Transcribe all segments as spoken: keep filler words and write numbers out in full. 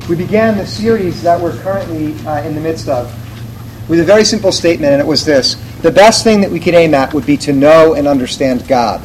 We began the series that we're currently uh, in the midst of with a very simple statement, and it was this: the best thing that we could aim at would be to know and understand God.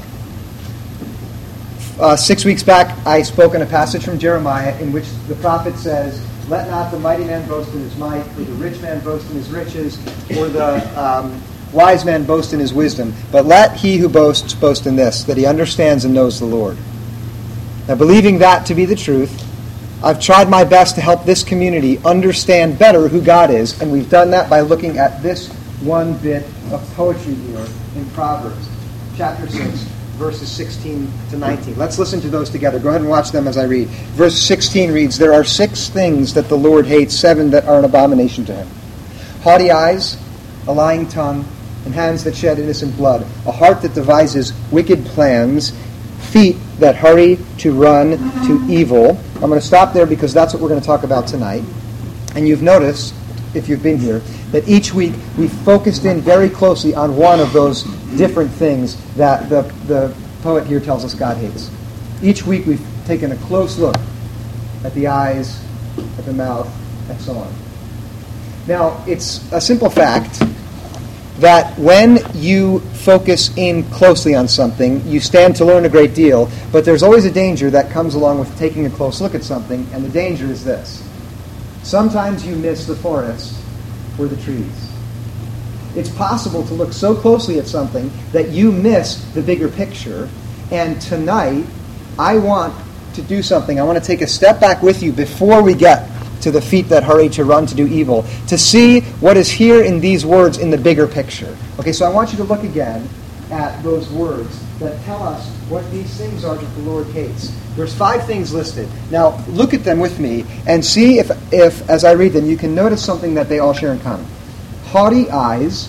Uh, six weeks back, I spoke in a passage from Jeremiah in which the prophet says, "Let not the mighty man boast in his might, or the rich man boast in his riches, or the um, wise man boast in his wisdom. But let he who boasts boast in this, that he understands and knows the Lord." Now, believing that to be the truth, I've tried my best to help this community understand better who God is, and we've done that by looking at this one bit of poetry here in Proverbs, chapter six, verses sixteen to nineteen. Let's listen to those together. Go ahead and watch them as I read. Verse sixteen reads, "There are six things that the Lord hates, seven that are an abomination to him. Haughty eyes, a lying tongue, and hands that shed innocent blood, a heart that devises wicked plans, feet that hurry to run to evil." I'm going to stop there because that's what we're going to talk about tonight. And you've noticed, if you've been here, that each week we've focused in very closely on one of those different things that the, the poet here tells us God hates. Each week we've taken a close look at the eyes, at the mouth, and so on. Now, it's a simple fact that when you focus in closely on something, you stand to learn a great deal, but there's always a danger that comes along with taking a close look at something, and the danger is this. Sometimes you miss the forest for the trees. It's possible to look so closely at something that you miss the bigger picture, and tonight I want to do something. I want to take a step back with you before we get to the feet that hurry to run to do evil, to see what is here in these words in the bigger picture. Okay, so I want you to look again at those words that tell us what these things are that the Lord hates. There's five things listed. Now, look at them with me and see if, if, as I read them, you can notice something that they all share in common. Haughty eyes,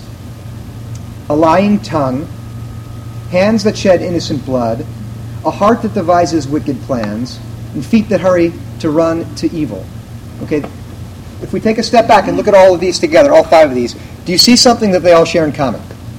a lying tongue, hands that shed innocent blood, a heart that devises wicked plans, and feet that hurry to run to evil. Okay, if we take a step back and look at all of these together, all five of these, do you see something that they all share in common?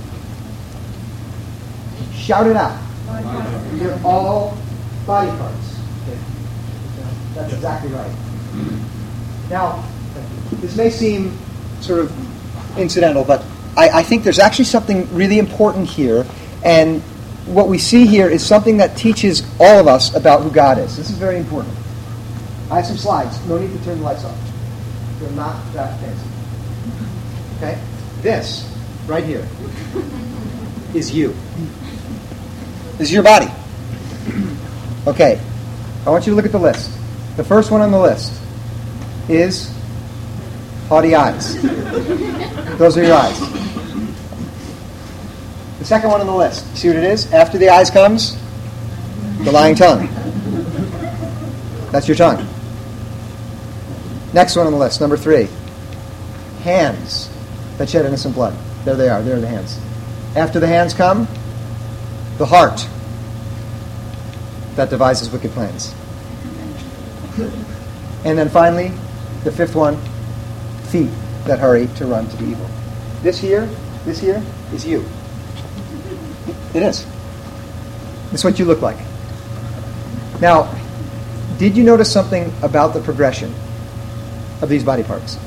Shout it out. They're all body parts. Okay. That's exactly right. Now, this may seem sort of incidental, but I, I think there's actually something really important here, and what we see here is something that teaches all of us about who God is. This is very important. I have some slides. No need to turn the lights off. They're not that fancy. Okay? This, right here, is you. This is your body. Okay. I want you to look at the list. The first one on the list is haughty eyes. Those are your eyes. The second one on the list, see what it is? After the eyes comes the lying tongue. That's your tongue. Next one on the list, number three. Hands that shed innocent blood. There they are. There are the hands. After the hands come, the heart that devises wicked plans. And then finally, the fifth one, feet that hurry to run to the evil. This here, this here is you. It is. It's what you look like. Now, did you notice something about the progression of these body parts?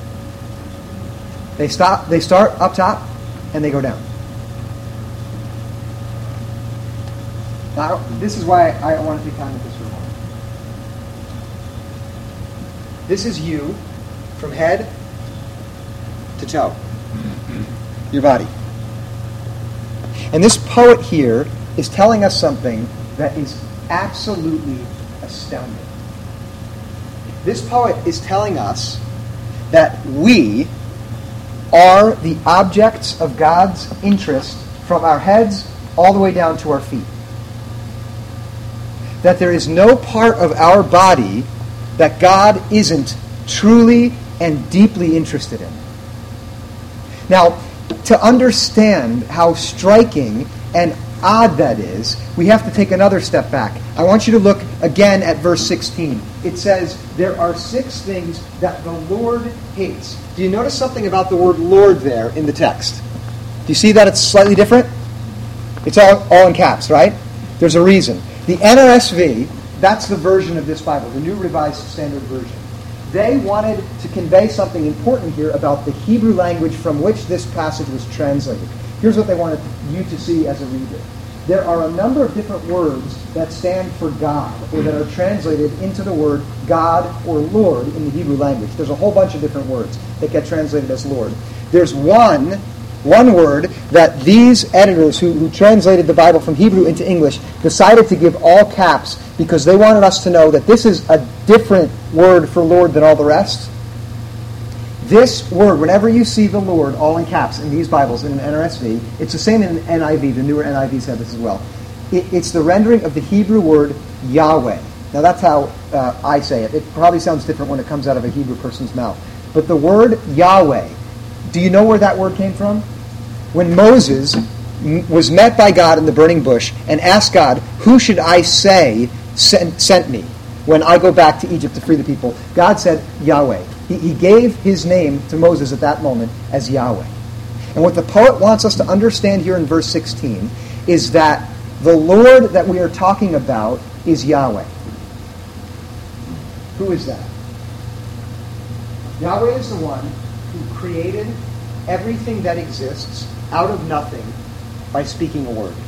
They stop. They start up top, and they go down. Now, this is why I want to take time with this for a moment. This is you from head to toe. Your body. And this poet here is telling us something that is absolutely astounding. This poet is telling us that we are the objects of God's interest from our heads all the way down to our feet. That there is no part of our body that God isn't truly and deeply interested in. Now, to understand how striking and odd that is, we have to take another step back. I want you to look again at verse sixteen. It says, there are six things that the Lord hates. Do you notice something about the word Lord there in the text? Do you see that it's slightly different? It's all, all in caps, right? There's a reason. The N R S V, that's the version of this Bible, the New Revised Standard Version. They wanted to convey something important here about the Hebrew language from which this passage was translated. Here's what they wanted you to see as a reader. There are a number of different words that stand for God, or that are translated into the word God or Lord in the Hebrew language. There's a whole bunch of different words that get translated as Lord. There's one, one word that these editors who, who translated the Bible from Hebrew into English decided to give all caps because they wanted us to know that this is a different word for Lord than all the rest. This word, whenever you see the Lord all in caps in these Bibles, in an N R S V, it's the same in N I V. The newer N I Vs have this as well. It, it's the rendering of the Hebrew word Yahweh. Now that's how uh, I say it. It probably sounds different when it comes out of a Hebrew person's mouth. But the word Yahweh, do you know where that word came from? When Moses m- was met by God in the burning bush and asked God, who should I say sent, sent me when I go back to Egypt to free the people? God said, Yahweh. He, he gave his name to Moses at that moment as Yahweh. And what the poet wants us to understand here in verse sixteen is that the Lord that we are talking about is Yahweh. Who is that? Yahweh is the one who created everything that exists out of nothing by speaking a word.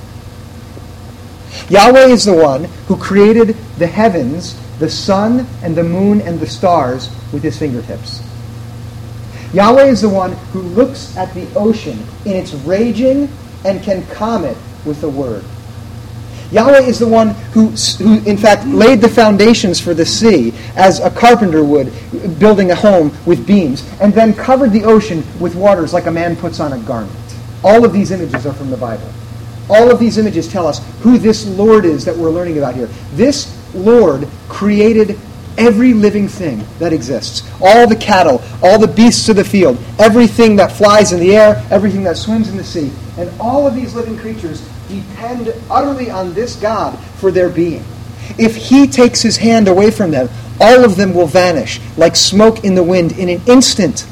Yahweh is the one who created the heavens, the sun and the moon and the stars with his fingertips. Yahweh is the one who looks at the ocean in its raging and can calm it with a word. Yahweh is the one who, who, in fact, laid the foundations for the sea as a carpenter would, building a home with beams, and then covered the ocean with waters like a man puts on a garment. All of these images are from the Bible. All of these images tell us who this Lord is that we're learning about here. This Lord created every living thing that exists. All the cattle, all the beasts of the field, everything that flies in the air, everything that swims in the sea. And all of these living creatures depend utterly on this God for their being. If he takes his hand away from them, all of them will vanish like smoke in the wind in an instant.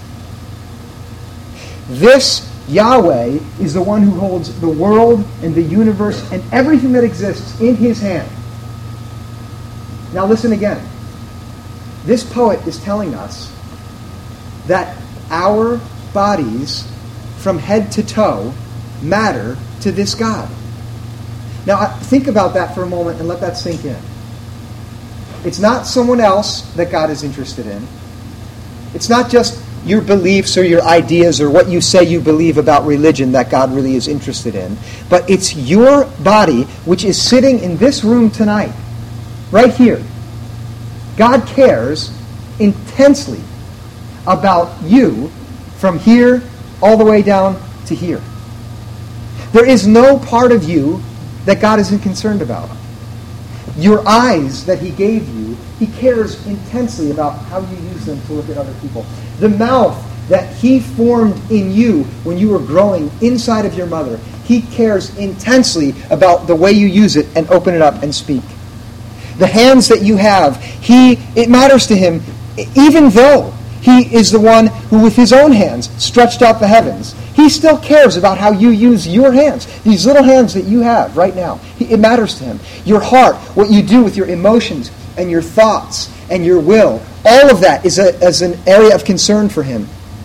This Yahweh is the one who holds the world and the universe and everything that exists in his hand. Now listen again. This poet is telling us that our bodies from head to toe matter to this God. Now think about that for a moment and let that sink in. It's not someone else that God is interested in. It's not just your beliefs or your ideas or what you say you believe about religion that God really is interested in. But it's your body which is sitting in this room tonight, right here. God cares intensely about you from here all the way down to here. There is no part of you that God isn't concerned about. Your eyes that he gave you, he cares intensely about how you use them to look at other people. The mouth that he formed in you when you were growing inside of your mother, he cares intensely about the way you use it and open it up and speak. The hands that you have, he it matters to him, even though he is the one who with his own hands stretched out the heavens. He still cares about how you use your hands. These little hands that you have right now, it matters to him. Your heart, what you do with your emotions and your thoughts and your will, all of that is, a, is an area of concern for him.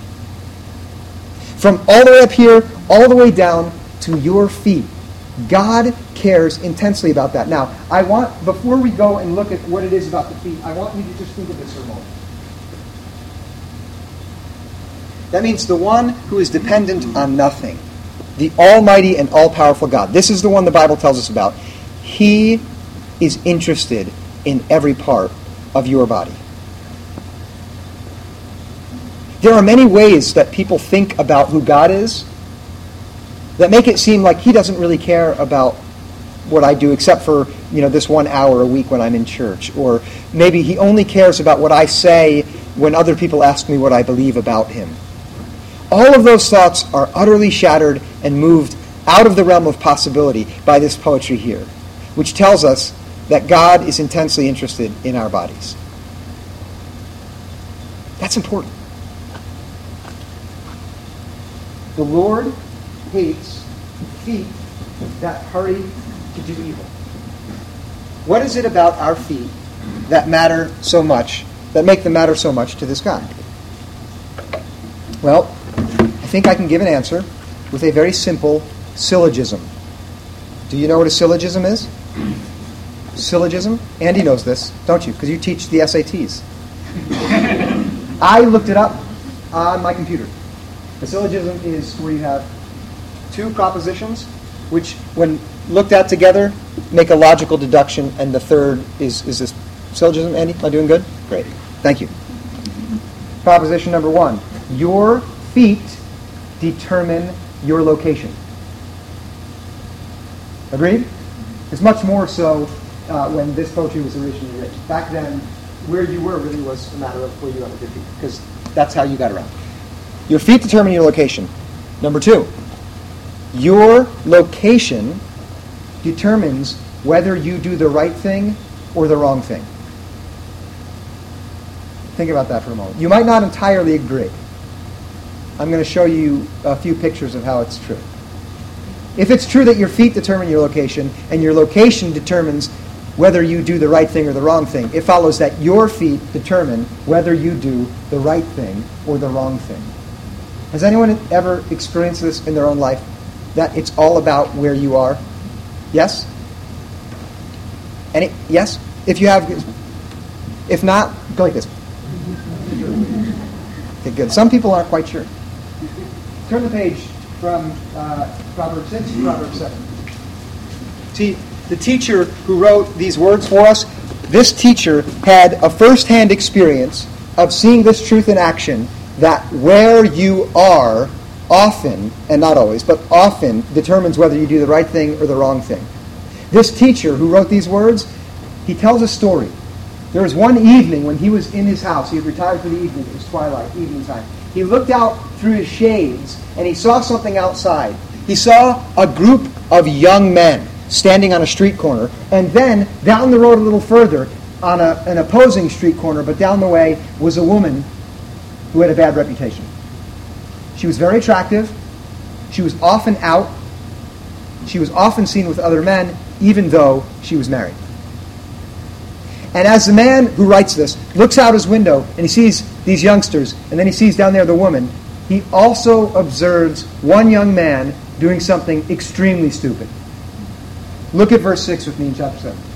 From all the way up here, all the way down to your feet. God cares intensely about that. Now, I want, before we go and look at what it is about the feet, I want you to just think of this for a moment. That means the one who is dependent on nothing, the almighty and all-powerful God. This is the one the Bible tells us about. He is interested in every part of your body. There are many ways that people think about who God is that make it seem like he doesn't really care about what I do except for, you know, this one hour a week when I'm in church. Or maybe he only cares about what I say when other people ask me what I believe about him. All of those thoughts are utterly shattered and moved out of the realm of possibility by this poetry here, which tells us that God is intensely interested in our bodies. That's important. The Lord hates feet that hurry to do evil. What is it about our feet that matter so much that make the matter so much to this guy? Well, I think I can give an answer with a very simple syllogism. Do you know what a syllogism is? Syllogism? Andy knows this, don't you? Because you teach the S A Ts. I looked it up on my computer. A syllogism is where you have two propositions which, when looked at together, make a logical deduction, and the third is, is this syllogism. Andy, am I doing good? Great. Thank you. Proposition number one. Your feet determine your location. Agreed? It's much more so uh, when this poetry was originally written. Back then, where you were really was a matter of where you got with your feet, because that's how you got around. Your feet determine your location. Number two, your location determines whether you do the right thing or the wrong thing. Think about that for a moment. You might not entirely agree. I'm going to show you a few pictures of how it's true. If it's true that your feet determine your location, and your location determines whether you do the right thing or the wrong thing, it follows that your feet determine whether you do the right thing or the wrong thing. Has anyone ever experienced this in their own life? That it's all about where you are? Yes? Any? Yes? If you have... If not, go like this. Okay, good. Some people aren't quite sure. Turn the page from uh, Proverbs six to Proverbs seven. See, the teacher who wrote these words for us, this teacher had a first-hand experience of seeing this truth in action, that where you are often, and not always, but often determines whether you do the right thing or the wrong thing. This teacher who wrote these words, he tells a story. There was one evening when he was in his house. He had retired for the evening. It was twilight, evening time. He looked out through his shades, and he saw something outside. He saw a group of young men standing on a street corner, and then down the road a little further, on a, an opposing street corner, but down the way, was a woman who had a bad reputation. She was very attractive. She was often out. She was often seen with other men, even though she was married. And as the man who writes this looks out his window and he sees these youngsters, and then he sees down there the woman, he also observes one young man doing something extremely stupid. Look at verse six with me in chapter seven.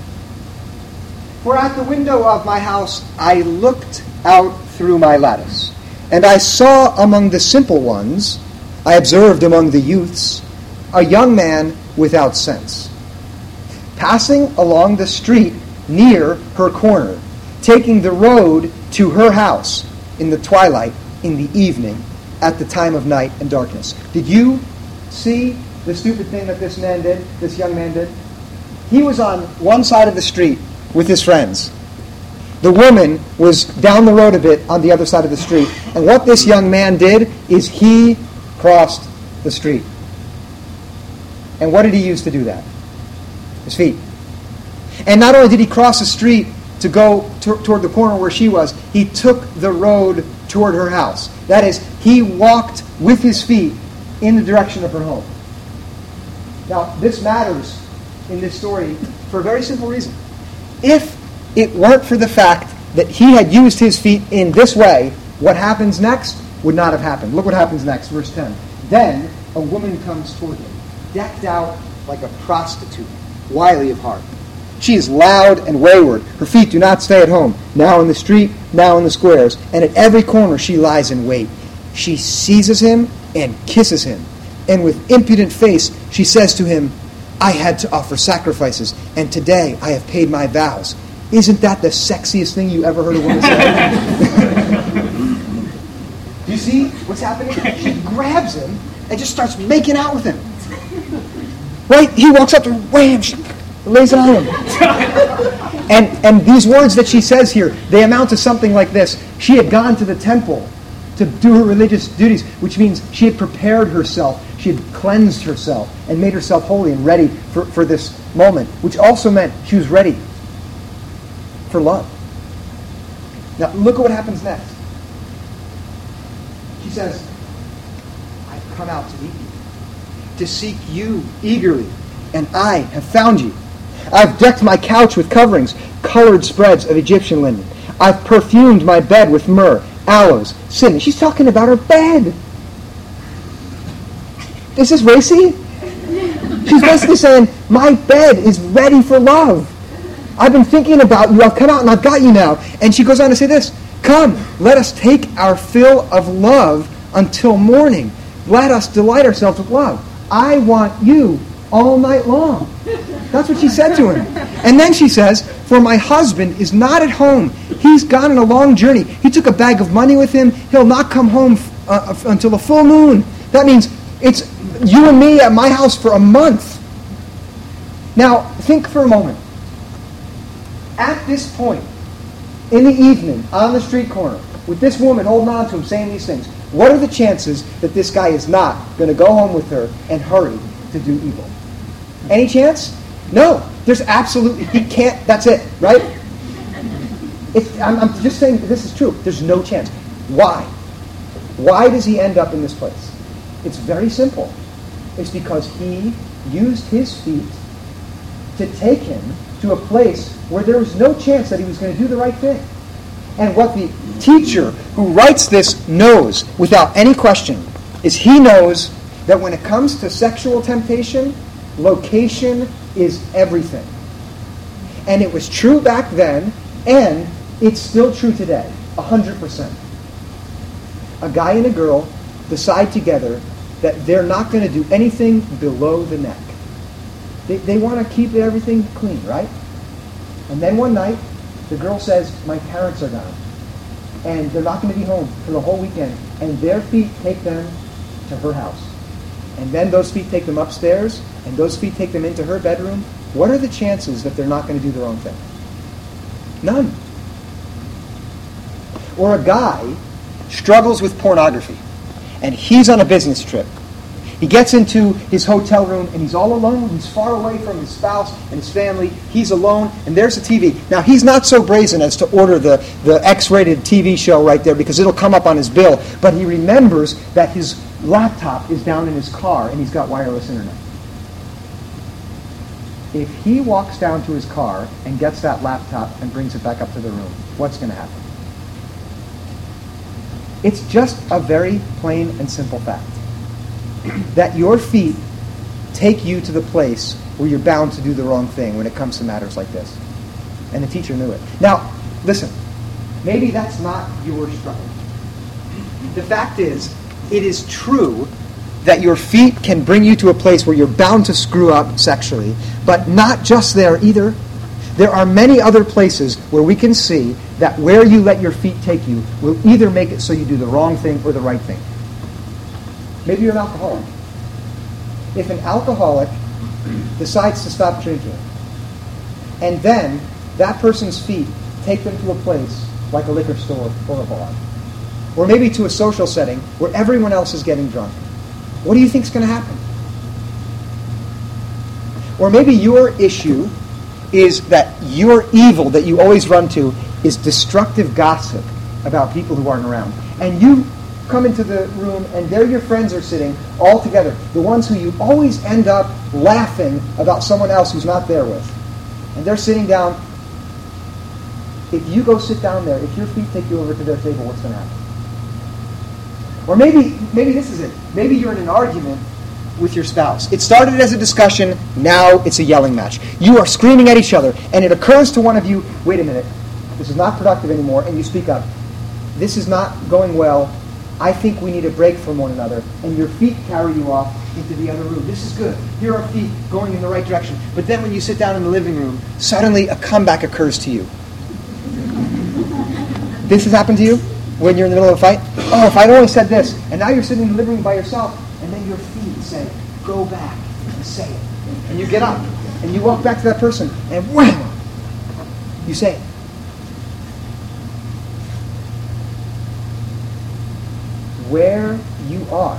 For at the window of my house I looked out through my lattice, and I saw among the simple ones, I observed among the youths, a young man without sense, passing along the street near her corner, taking the road to her house in the twilight, in the evening, at the time of night and darkness. Did you see the stupid thing that this man did, this young man did? He was on one side of the street with his friends. The woman was down the road a bit on the other side of the street. And what this young man did is he crossed the street. And what did he use to do that? His feet. And not only did he cross the street to go to, toward the corner where she was, he took the road toward her house. That is, he walked with his feet in the direction of her home. Now, this matters in this story for a very simple reason. If it weren't for the fact that he had used his feet in this way, what happens next would not have happened. Look what happens next, verse ten. Then a woman comes toward him, decked out like a prostitute, wily of heart. She is loud and wayward. Her feet do not stay at home. Now in the street, now in the squares. And at every corner she lies in wait. She seizes him and kisses him. And with impudent face she says to him, I had to offer sacrifices, and today I have paid my vows. Isn't that the sexiest thing you ever heard a woman say? Do you see what's happening? She grabs him and just starts making out with him. Right? He walks up to her, wham, she lays it on him. And, and these words that she says here, they amount to something like this. She had gone to the temple to do her religious duties, which means she had prepared herself. She had cleansed herself and made herself holy and ready for, for this moment, which also meant she was ready for love. Now, look at what happens next. She says, I've come out to meet you, to seek you eagerly, and I have found you. I've decked my couch with coverings, colored spreads of Egyptian linen. I've perfumed my bed with myrrh, aloes, cinnamon. She's talking about her bed. Is this racy? She's basically saying, my bed is ready for love. I've been thinking about you. I've come out and I've got you now. And she goes on to say this, come, let us take our fill of love until morning. Let us delight ourselves with love. I want you all night long. That's what she said to him. And then she says, for my husband is not at home. He's gone on a long journey. He took a bag of money with him. He'll not come home uh, until the full moon. That means it's you and me at my house for a month. Now, think for a moment. At this point, in the evening, on the street corner, with this woman holding on to him, saying these things, what are the chances that this guy is not going to go home with her and hurry to do evil? Any chance? No. There's absolutely, he can't, that's it, right? It's, I'm, I'm just saying this is true. There's no chance. Why? Why does he end up in this place? It's very simple. It's because he used his feet to take him to a place where there was no chance that he was going to do the right thing. And what the teacher who writes this knows, without any question, is he knows that when it comes to sexual temptation, location is everything. And it was true back then, and it's still true today, one hundred percent. A guy and a girl decide together that they're not going to do anything below the neck. They, they want to keep everything clean, right? And then one night, the girl says, my parents are gone. And they're not going to be home for the whole weekend. And their feet take them to her house. And then those feet take them upstairs, and those feet take them into her bedroom. What are the chances that they're not going to do the wrong thing? None. Or a guy struggles with pornography, and he's on a business trip. He gets into his hotel room, and he's all alone. He's far away from his spouse and his family. He's alone, and there's a T V. Now, he's not so brazen as to order the, the X-rated T V show right there, because it'll come up on his bill. But he remembers that his laptop is down in his car, and he's got wireless internet. If he walks down to his car and gets that laptop and brings it back up to the room, what's going to happen? It's just a very plain and simple fact that your feet take you to the place where you're bound to do the wrong thing when it comes to matters like this. And the teacher knew it. Now, listen, maybe that's not your struggle. The fact is, it is true that your feet can bring you to a place where you're bound to screw up sexually, but not just there either. There are many other places where we can see that where you let your feet take you will either make it so you do the wrong thing or the right thing. Maybe you're an alcoholic. If an alcoholic decides to stop drinking, and then that person's feet take them to a place like a liquor store or a bar, or maybe to a social setting where everyone else is getting drunk, what do you think is going to happen? Or maybe your issue is that your evil that you always run to is destructive gossip about people who aren't around. And you come into the room and there your friends are sitting all together, the ones who you always end up laughing about someone else who's not there with. And they're sitting down. If you go sit down there, if your feet take you over to their table, what's going to happen? Or maybe maybe this is it. Maybe you're in an argument with your spouse. It started as a discussion, now it's a yelling match. You are screaming at each other, and it occurs to one of you, wait a minute, this is not productive anymore, and you speak up. This is not going well. I think we need a break from one another. And your feet carry you off into the other room. This is good. Here are feet going in the right direction. But then when you sit down in the living room, suddenly a comeback occurs to you. This has happened to you when you're in the middle of a fight? Oh, if I'd only said this. And now you're sitting in the living room by yourself, and then your feet say, go back and say it. And you get up, and you walk back to that person, and wham! You say it. Where you are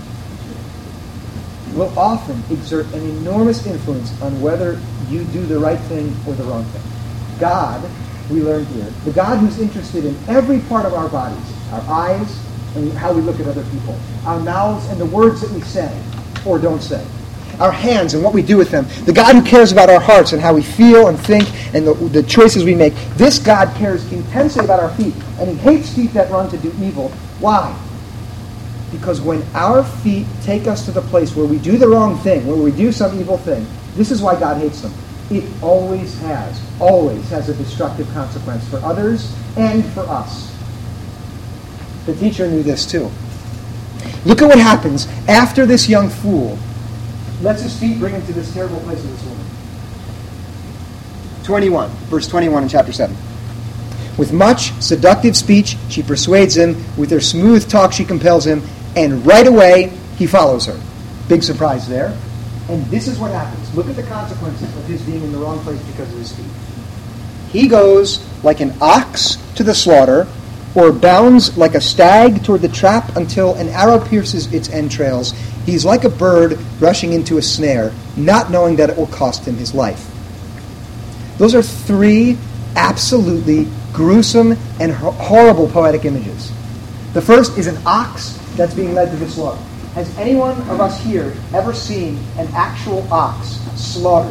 will often exert an enormous influence on whether you do the right thing or the wrong thing. God, we learned here, the God who's interested in every part of our bodies, our eyes and how we look at other people, our mouths and the words that we say or don't say, our hands and what we do with them, the God who cares about our hearts and how we feel and think and the, the choices we make, this God cares intensely about our feet, and he hates feet that run to do evil. Why? Because when our feet take us to the place where we do the wrong thing, where we do some evil thing, this is why God hates them. It always has, always has a destructive consequence for others and for us. The teacher knew this too. Look at what happens after this young fool lets his feet bring him to this terrible place of this woman. twenty-one, verse twenty-one in chapter seven. With much seductive speech, she persuades him. With her smooth talk, she compels him. And right away, he follows her. Big surprise there. And this is what happens. Look at the consequences of his being in the wrong place because of his feet. He goes like an ox to the slaughter, or bounds like a stag toward the trap until an arrow pierces its entrails. He's like a bird rushing into a snare, not knowing that it will cost him his life. Those are three absolutely gruesome and horrible poetic images. The first is an ox that's being led to the slaughter. Has anyone of us here ever seen an actual ox slaughtered?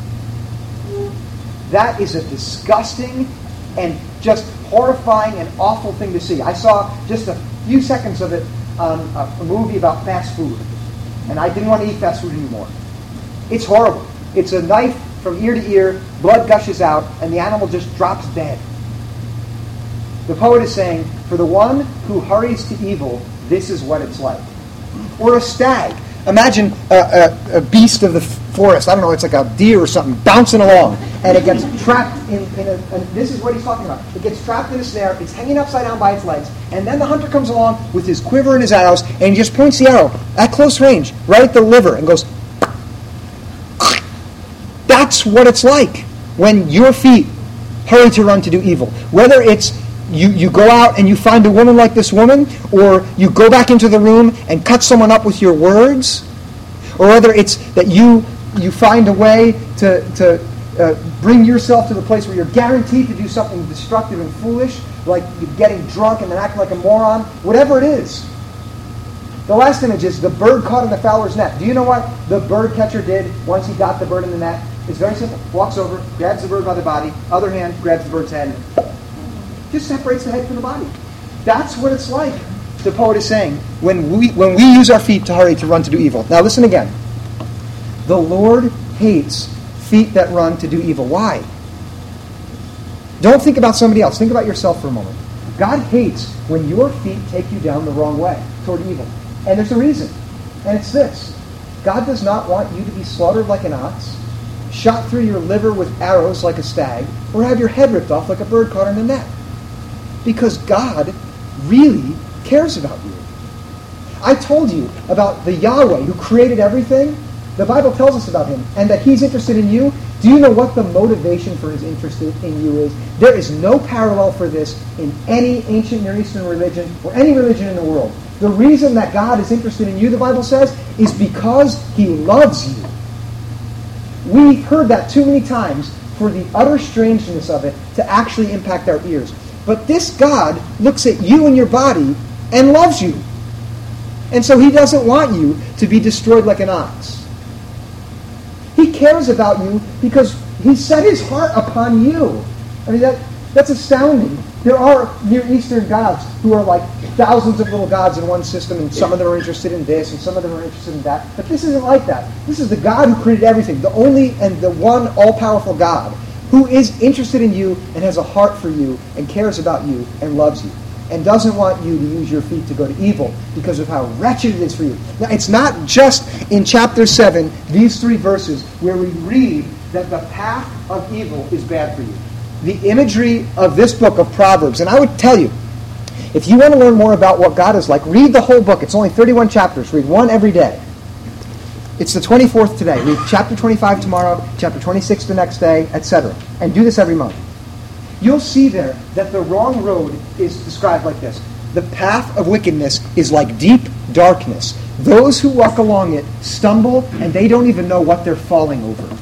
That is a disgusting and just horrifying and awful thing to see. I saw just a few seconds of it on a, a movie about fast food, and I didn't want to eat fast food anymore. It's horrible. It's a knife from ear to ear, blood gushes out, and the animal just drops dead. The poet is saying, for the one who hurries to evil, this is what it's like. Or a stag. Imagine a, a, a beast of the forest, I don't know, it's like a deer or something, bouncing along, and it gets trapped in, in a, and this is what he's talking about. It gets trapped in a snare, it's hanging upside down by its legs, and then the hunter comes along with his quiver and his arrows, and he just points the arrow at close range, right at the liver, and goes, that's what it's like when your feet hurry to run to do evil. Whether it's You, you go out and you find a woman like this woman, or you go back into the room and cut someone up with your words, or whether it's that you you find a way to, to uh, bring yourself to the place where you're guaranteed to do something destructive and foolish, like you're getting drunk and then acting like a moron, whatever it is. The last image is the bird caught in the fowler's net. Do you know what the bird catcher did once he got the bird in the net? It's very simple. Walks over, grabs the bird by the body, other hand grabs the bird's head, just separates the head from the body. That's what it's like, the poet is saying, when we when we use our feet to hurry to run to do evil. Now listen again. The Lord hates feet that run to do evil. Why? Don't think about somebody else. Think about yourself for a moment. God hates when your feet take you down the wrong way, toward evil. And there's a reason. And it's this. God does not want you to be slaughtered like an ox, shot through your liver with arrows like a stag, or have your head ripped off like a bird caught in a net. Because God really cares about you. I told you about the Yahweh who created everything. The Bible tells us about him, and that he's interested in you. Do you know what the motivation for his interest in you is? There is no parallel for this in any ancient Near Eastern religion or any religion in the world. The reason that God is interested in you, the Bible says, is because he loves you. We heard that too many times for the utter strangeness of it to actually impact our ears. But this God looks at you and your body and loves you. And so he doesn't want you to be destroyed like an ox. He cares about you because he set his heart upon you. I mean, that that's astounding. There are Near Eastern gods who are like thousands of little gods in one system, and some of them are interested in this, and some of them are interested in that. But this isn't like that. This is the God who created everything, the only and the one all-powerful God, who is interested in you and has a heart for you and cares about you and loves you and doesn't want you to use your feet to go to evil because of how wretched it is for you. Now, it's not just in chapter seven, these three verses, where we read that the path of evil is bad for you. The imagery of this book of Proverbs, and I would tell you, if you want to learn more about what God is like, read the whole book. It's only thirty-one chapters. Read one every day. It's the twenty-fourth today. Read chapter twenty-five tomorrow, chapter twenty-six the next day, et cetera. And do this every month. You'll see there that the wrong road is described like this. The path of wickedness is like deep darkness. Those who walk along it stumble, and they don't even know what they're falling over.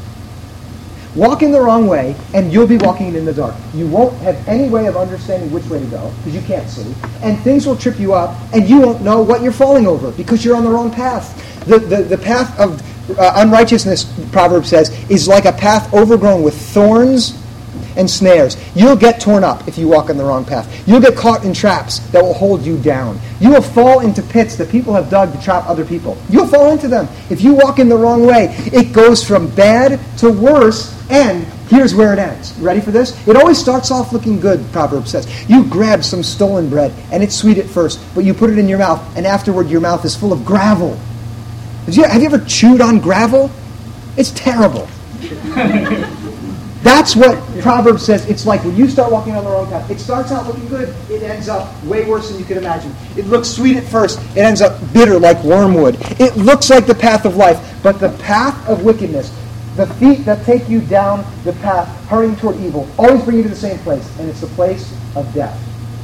Walk in the wrong way, and you'll be walking in the dark. You won't have any way of understanding which way to go, because you can't see. And things will trip you up, and you won't know what you're falling over, because you're on the wrong path. The, the, the path of uh, unrighteousness, Proverbs says, is like a path overgrown with thorns and snares. You'll get torn up if you walk on the wrong path. You'll get caught in traps that will hold you down. You will fall into pits that people have dug to trap other people. You'll fall into them if you walk in the wrong way. It goes from bad to worse, and here's where it ends. Ready for this? It always starts off looking good, Proverbs says. You grab some stolen bread, and it's sweet at first, but you put it in your mouth, and afterward your mouth is full of gravel. Have you, have you ever chewed on gravel? It's terrible. That's what Proverbs says it's like when you start walking on the wrong path. It starts out looking good. It ends up way worse than you could imagine. It looks sweet at first. It ends up bitter like wormwood. It looks like the path of life, but the path of wickedness, the feet that take you down the path, hurrying toward evil, always bring you to the same place, and it's the place of death.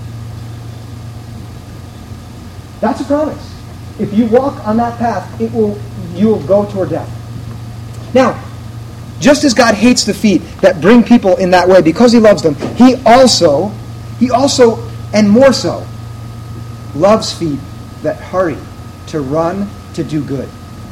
That's a promise. If you walk on that path, it will you will go toward death. Now, just as God hates the feet that bring people in that way because he loves them, he also, he also, and more so, loves feet that hurry to run to do good.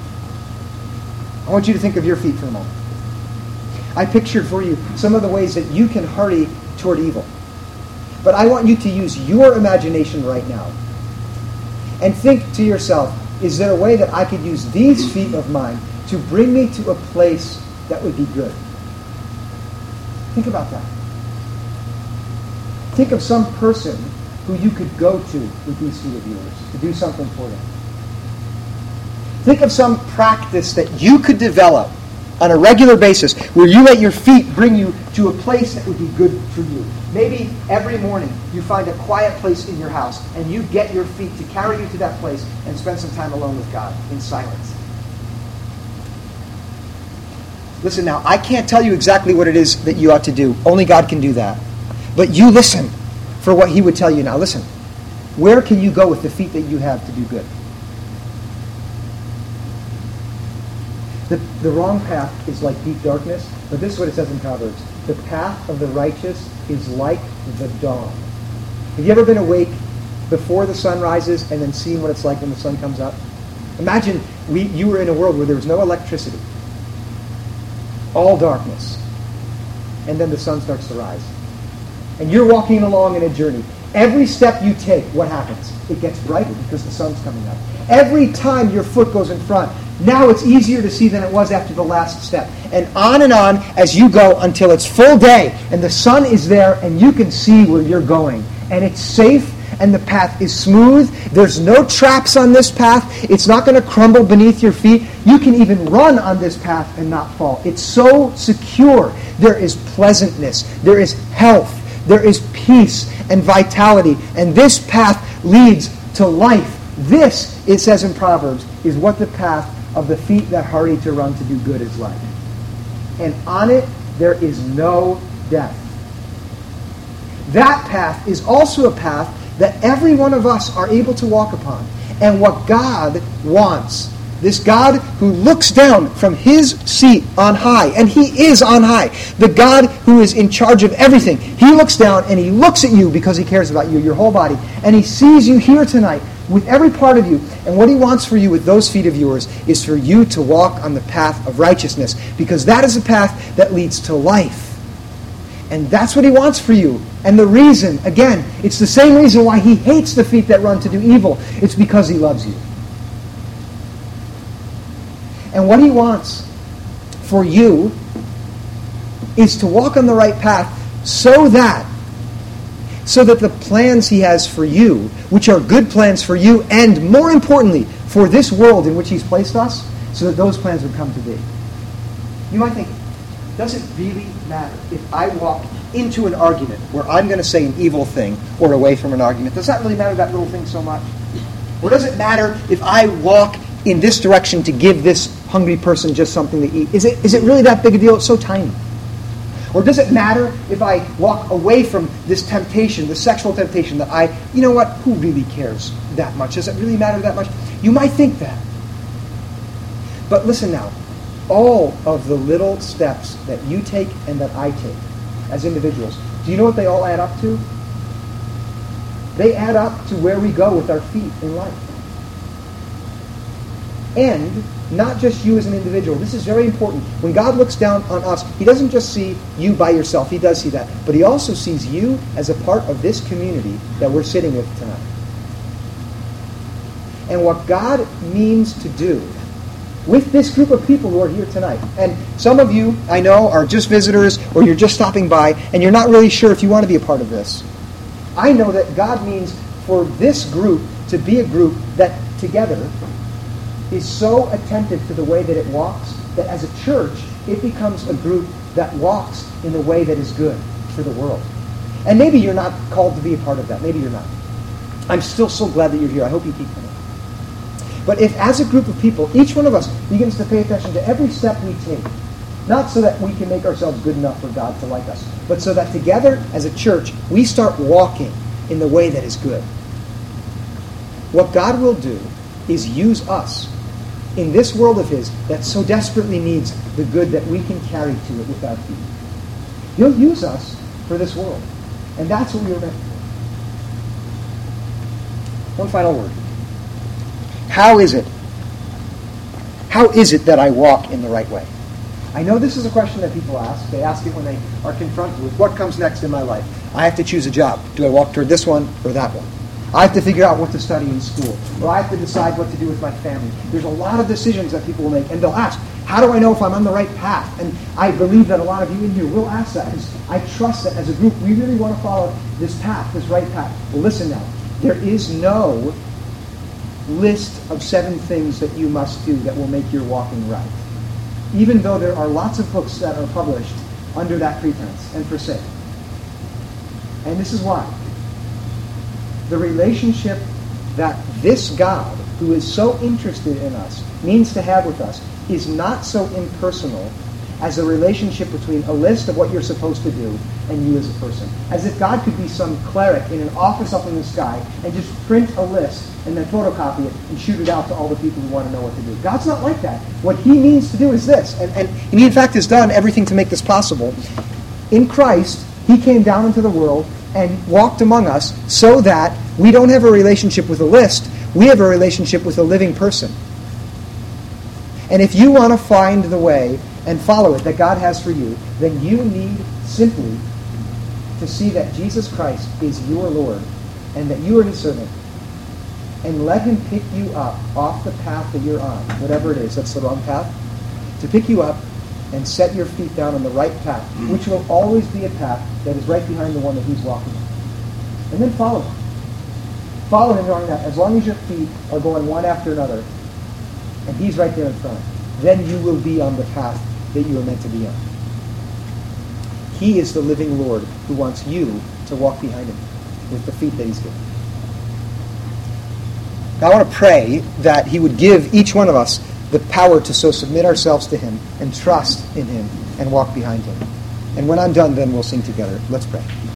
I want you to think of your feet for a moment. I pictured for you some of the ways that you can hurry toward evil. But I want you to use your imagination right now and think to yourself, is there a way that I could use these feet of mine to bring me to a place that would be good? Think about that. Think of some person who you could go to with these feet of yours to do something for them. Think of some practice that you could develop on a regular basis where you let your feet bring you to a place that would be good for you. Maybe every morning you find a quiet place in your house and you get your feet to carry you to that place and spend some time alone with God in silence. Listen now, I can't tell you exactly what it is that you ought to do. Only God can do that. But you listen for what he would tell you now. Listen, where can you go with the feet that you have to do good? The, the wrong path is like deep darkness, but this is what it says in Proverbs. The path of the righteous is like the dawn. Have you ever been awake before the sun rises and then seen what it's like when the sun comes up? Imagine we, you were in a world where there was no electricity. All darkness. And then the sun starts to rise. And you're walking along in a journey. Every step you take, what happens? It gets brighter because the sun's coming up. Every time your foot goes in front, now it's easier to see than it was after the last step. And on and on as you go until it's full day and the sun is there and you can see where you're going. And it's safe and the path is smooth. There's no traps on this path. It's not going to crumble beneath your feet. You can even run on this path and not fall. It's so secure. There is pleasantness. There is health. There is peace and vitality. And this path leads to life. This, it says in Proverbs, is what the path of the feet that hurry to run to do good is like. And on it, there is no death. That path is also a path that every one of us are able to walk upon. And what God wants, this God who looks down from his seat on high, and he is on high, the God who is in charge of everything, he looks down and he looks at you because he cares about you, your whole body, and he sees you here tonight with every part of you. And what he wants for you with those feet of yours is for you to walk on the path of righteousness, because that is a path that leads to life. And that's what he wants for you. And the reason, again, it's the same reason why he hates the feet that run to do evil. It's because he loves you. And what he wants for you is to walk on the right path so that so that the plans he has for you, which are good plans for you, and more importantly, for this world in which he's placed us, so that those plans would come to be. You might think, does it really matter if I walk into an argument where I'm going to say an evil thing or away from an argument? Does that really matter, that little thing, so much? Or does it matter if I walk in this direction to give this hungry person just something to eat? Is it is it really that big a deal? It's so tiny. Or does it matter if I walk away from this temptation, the sexual temptation that I, you know what, who really cares that much? Does it really matter that much? You might think that. But listen now, all of the little steps that you take and that I take as individuals, do you know what they all add up to? They add up to where we go with our feet in life. And not just you as an individual. This is very important. When God looks down on us, he doesn't just see you by yourself. He does see that. But he also sees you as a part of this community that we're sitting with tonight. And what God means to do with this group of people who are here tonight. And some of you, I know, are just visitors or you're just stopping by and you're not really sure if you want to be a part of this. I know that God means for this group to be a group that together is so attentive to the way that it walks that as a church, it becomes a group that walks in the way that is good for the world. And maybe you're not called to be a part of that. Maybe you're not. I'm still so glad that you're here. I hope you keep coming. But if as a group of people, each one of us begins to pay attention to every step we take, not so that we can make ourselves good enough for God to like us, but so that together as a church, we start walking in the way that is good. What God will do is use us in this world of his that so desperately needs the good that we can carry to it with our feet. He'll use us for this world. And that's what we were meant for. One final word. How is it? How is it that I walk in the right way? I know this is a question that people ask. They ask it when they are confronted with what comes next in my life. I have to choose a job. Do I walk toward this one or that one? I have to figure out what to study in school. Or I have to decide what to do with my family. There's a lot of decisions that people will make. And they'll ask, how do I know if I'm on the right path? And I believe that a lot of you in here will ask that. Because I trust that as a group, we really want to follow this path, this right path. Well, listen now. There is no list of seven things that you must do that will make your walking right. Even though there are lots of books that are published under that pretense and for sale. And this is why. The relationship that this God, who is so interested in us, means to have with us, is not so impersonal as a relationship between a list of what you're supposed to do and you as a person. As if God could be some cleric in an office up in the sky and just print a list and then photocopy it and shoot it out to all the people who want to know what to do. God's not like that. What he means to do is this. And, and, and he, in fact, has done everything to make this possible. In Christ, he came down into the world and walked among us so that we don't have a relationship with a list. We have a relationship with a living person. And if you want to find the way and follow it that God has for you, then you need simply to see that Jesus Christ is your Lord and that you are his servant. And let him pick you up off the path that you're on, whatever it is, that's the wrong path, to pick you up and set your feet down on the right path, which will always be a path that is right behind the one that he's walking on. And then follow him. Follow him during that. As long as your feet are going one after another, and he's right there in front, then you will be on the path that you are meant to be on. He is the living Lord who wants you to walk behind him with the feet that he's given. Now, I want to pray that he would give each one of us the power to so submit ourselves to him and trust in him and walk behind him. And when I'm done, then we'll sing together. Let's pray.